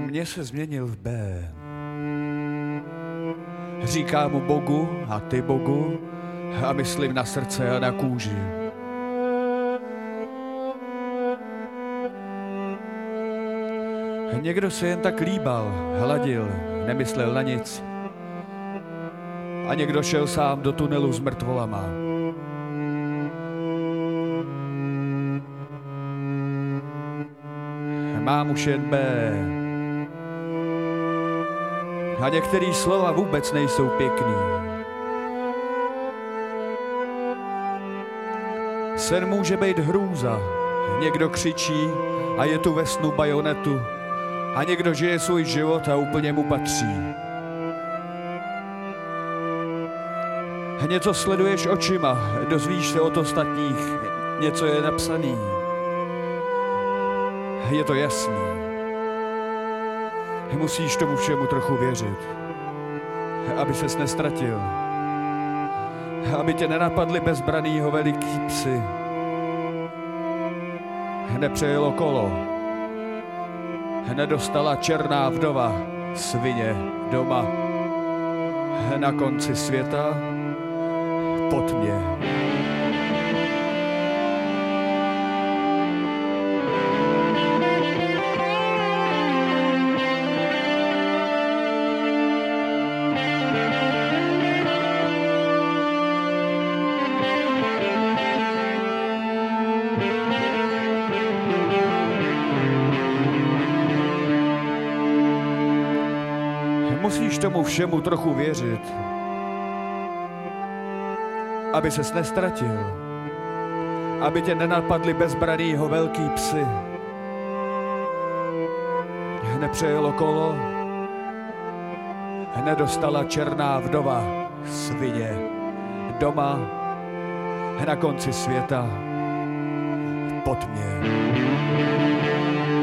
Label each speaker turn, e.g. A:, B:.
A: mě se změnil v B. Říká mu Bogu a ty Bogu a myslím na srdce a na kůži. Někdo se jen tak líbal, hladil, nemyslel na nic. A někdo šel sám do tunelu s mrtvolama. Mám už jen B. A některý slova vůbec nejsou pěkný. Sen může být hrůza. Někdo křičí a je tu ve snu bajonetu. A někdo žije svůj život a úplně mu patří. Něco sleduješ očima, dozvíš se od ostatních, něco je napsaný. Je to jasný. Musíš tomu všemu trochu věřit, aby ses nestratil, aby tě nenapadli bezbranýho veliký psy. Nepřejelo kolo, nedostala černá vdova svině doma. Na konci světa pod mě. Musíš tomu všemu trochu věřit, aby ses nestratil, aby tě nenapadli bezbranýho velký psy. Nepřejelo kolo, nedostala černá vdova svině doma na konci světa pod mě.